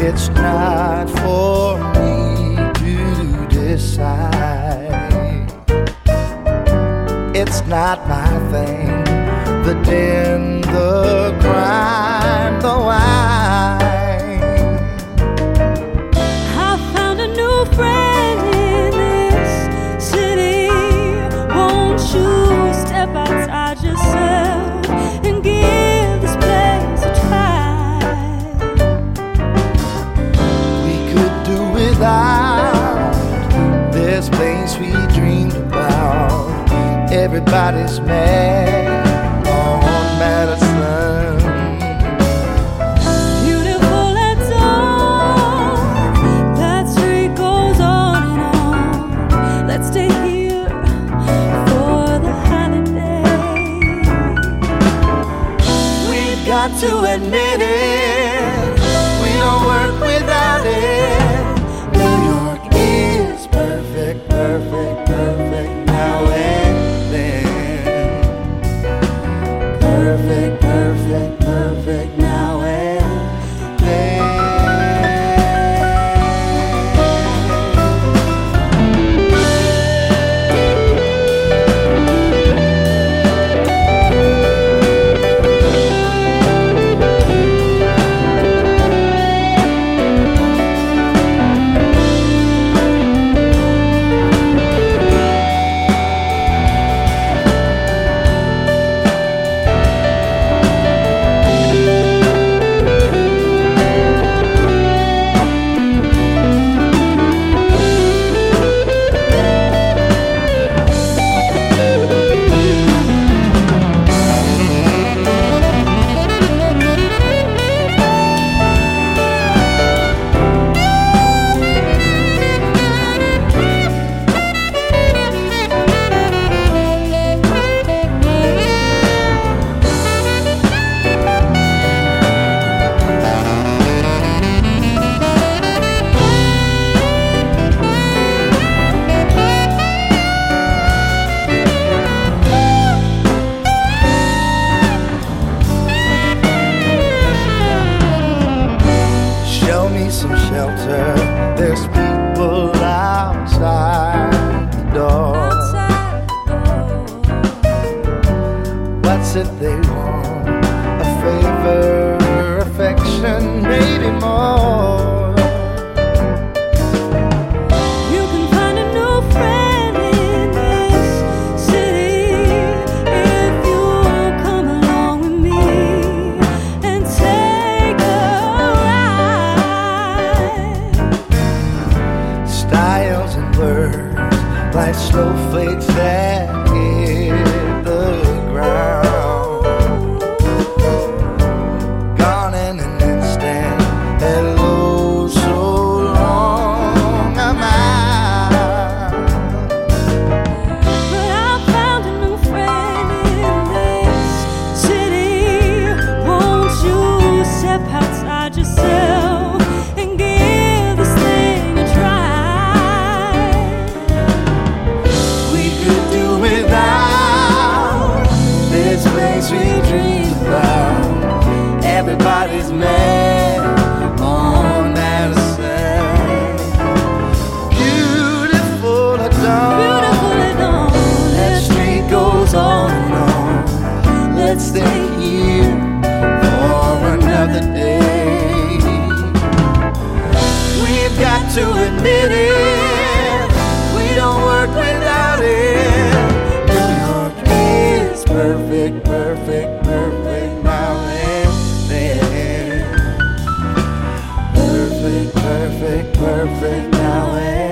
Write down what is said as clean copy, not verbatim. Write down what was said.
It's not for me to decide. It's not my thing, the den, the crime, the wine. I found a new friend in this city. Won't you step outside yourself and give this place a try? We could do without this place we dreamed about. Everybody's mad on Madison. Beautiful at dawn, that street goes on and on. Let's stay here for the holiday. We've got to admit it, we don't work without it. New York is perfect, perfect, perfect now and then. Perfect, perfect, perfect now and then. Show me some shelter, there's people outside the door. Outside the door. What's it they want? A favor, affection, maybe more. You can find a new friend in this city if you come along with me and take a ride. Styles and words like snowflakes that hit the ground. Gone in an instant. Hello, so long I'm out. But I found a new friend in this city. Won't you step outside yourself and give this thing a try? We could do without this place we dreamed about. Everybody's mad on Madison. Beautiful at dawn. Beautiful at dawn. That street goes on and on. Let's stay here for another day. We've got to admit it, we don't work without it. New York is perfect, perfect, perfect now and then. Perfect, perfect, perfect now and then.